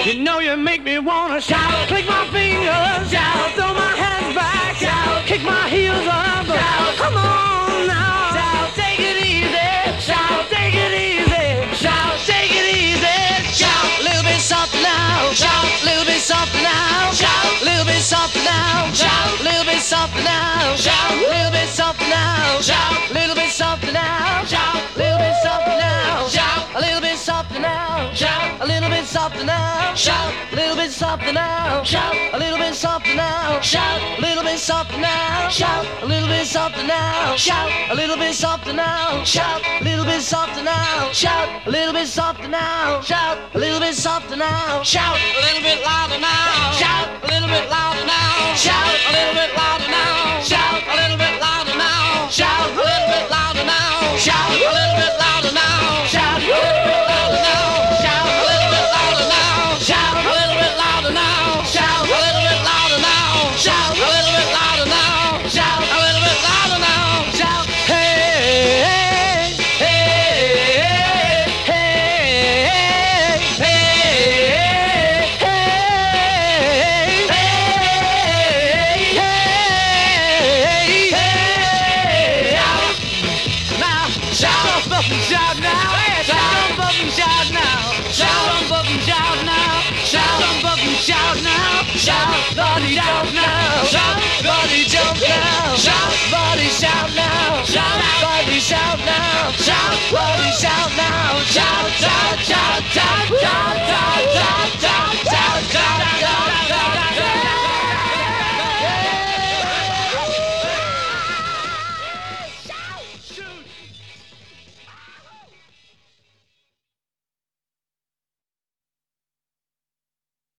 You know you make me wanna shout, click my fingers, shout, throw my hands back, shout, kick my heels up, shout, come on now, shout, take it easy, shout, take it easy, shout, take it easy, shout, a little bit softer now, shout, a little bit softer now, shout, a little bit softer now, shout, a little bit softer now, shout, a little bit softer now, shout, a little bit softer now, shout, a little bit softer now, shout, a little bit softer now, shout, a little bit softer now, shout, a little bit softer now, shout, a little bit softer now, shout, a little bit softer now, shout, a little bit softer now, shout, a little bit softer now, shout, a little bit softer now, shout, a little bit softer now, shout, a little bit softer now, shout, a little bit louder now, shout, a little bit louder now, shout, a little bit louder now, shout, a little bit louder now, shout, a little bit louder now, shout, a little bit louder now, shout, a little bit louder now, shout, a little bit louder now, shout, a little bit louder now, shout, a little bit louder now, shout, a little bit louder now, shout, a little bit louder now, shout, hey, hey, hey, hey, hey, hey, hey, hey, now, shout up and shout now, shout up and shout now, shout up and shout now, shout up and shout now, shout, body shout now, shout, body jump now, shout, body shout now, shout, body shout now, shout, body shout now, shout, shout, shout, shout.